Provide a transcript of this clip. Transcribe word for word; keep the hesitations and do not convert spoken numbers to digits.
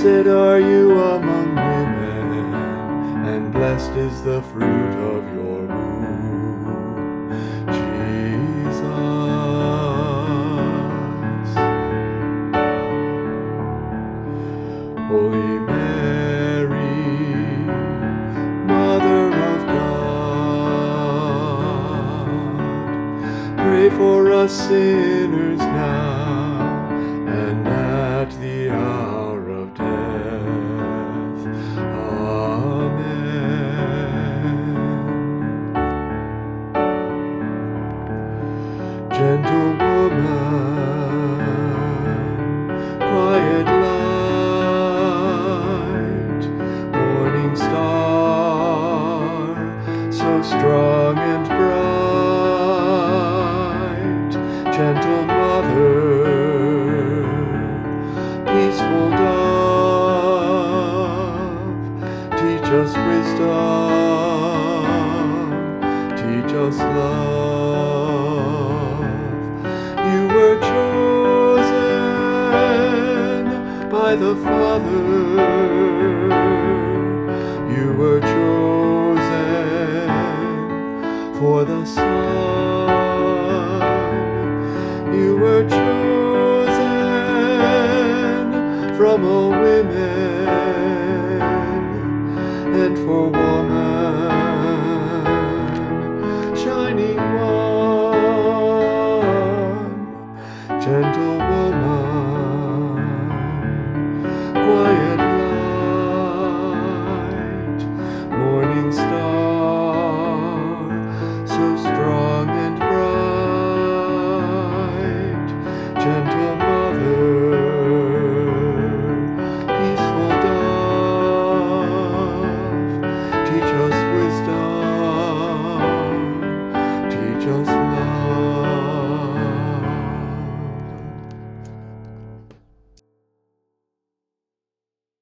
Blessed are you among women, and blessed is the fruit of your womb, Jesus. Holy Mary, Mother of God, pray for us sinners now and at the hour of death. Amen. Gentle woman, quiet light, morning star, so strong and bright, gentle mother, peaceful dove, teach us wisdom, teach us love. You were chosen by the Father, you were chosen for the Son, you were chosen from all women